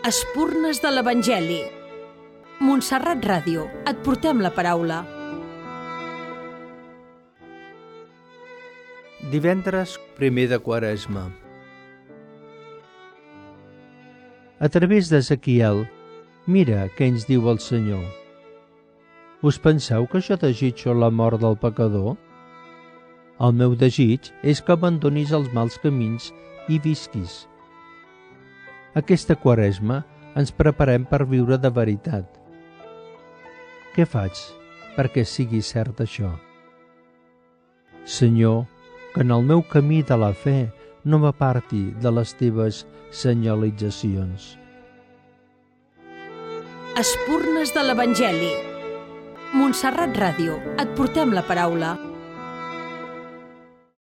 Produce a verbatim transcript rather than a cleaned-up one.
Espurnes de l'Evangeli. Montserrat Ràdio, et portem la paraula. Divendres primer de Quaresma. A través d'Ezequiel, mira què ens diu el Senyor. Us penseu que jo desitjo la mort del pecador? El meu desig és que abandonis els mals camins i visquis. Aquesta Quaresma ens preparem per viure de veritat. Què faig perquè sigui cert això? Senyor, que en el meu camí de la fe no m'aparti de les teves senyalitzacions. Espurnes de l'Evangeli. Montserrat Ràdio, et portem la paraula.